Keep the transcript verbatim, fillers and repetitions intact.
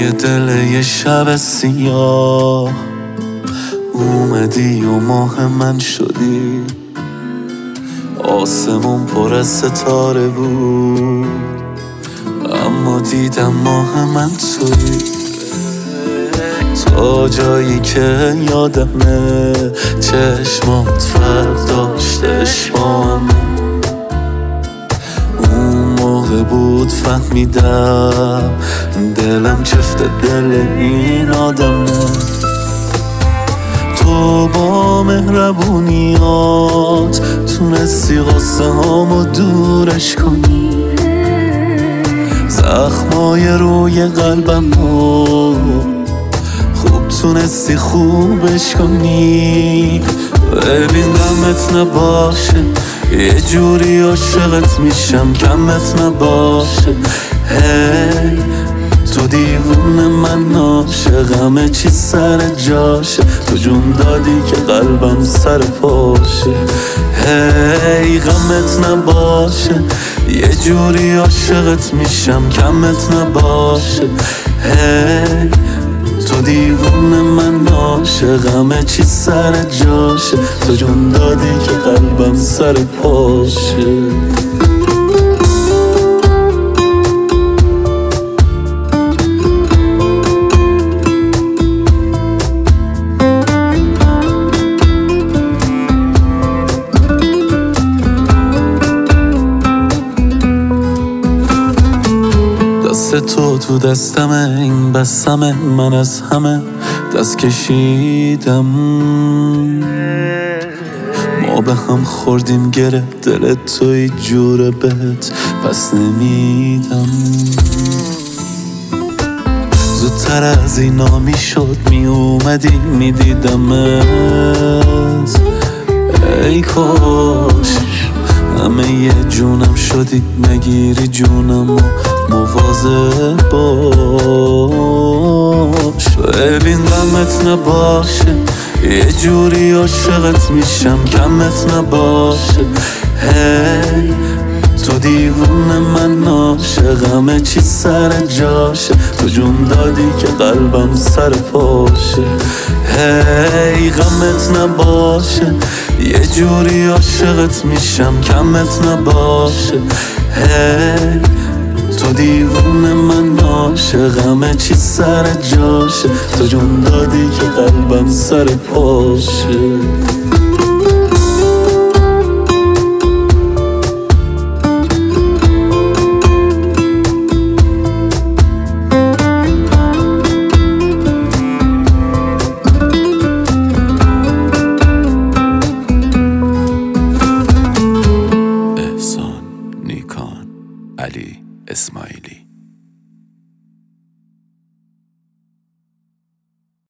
توی دل یه شب سیاه اومدی و ماه من شدی. آسمون پر از ستاره بود اما دیدم ماه من توی. تا جایی که یادمه چشمات فرق داشت عشقام. اون موقع بود فهمیدم دلم چفت دل این آدمه. تو با مهربونیات تونستی غصه هامو دورش کنی. زخمای روی قلبمو خوب تونستی خوبش کنی. ببین غمت نباشه یه جوری عاشقت میشم کمت نباشه. هی تو دیوونه من عاشقمه چی سر جاشه. تو جون دادی که قلبم سر پاشه. هی غمت نباشه یه جوری عاشقت میشم کمت نباشه. هی تو دیوونه من عاشقمه چی سر جاشه. تو جون دادی که قلبم سر پاشه. دست تو تو دستمه این بسمه من از همه دست کشیدم. ما به هم خوردیم گره دل توی جوره بهت پس نمیدم. زودتر از اینا میشد می اومدی میدیدمت. ای کاش همه یه جونم شدی نگیری جونم و مواظب باش. ببین غمت نباشه یه جوری عاشقت میشم کمت نباشه. هی تو دیوونه من عاشقمه چی سر جاشه. تو جون دادی که قلبم سر پاشه. هی غمت نباشه یه جوری عاشقت میشم کمت نباشه. هی تو دیوونه من عاشقمه چی سر جاشه. تو جون دادی که قلبم سر پاشه. احسان نیکان علی اسماعیلی.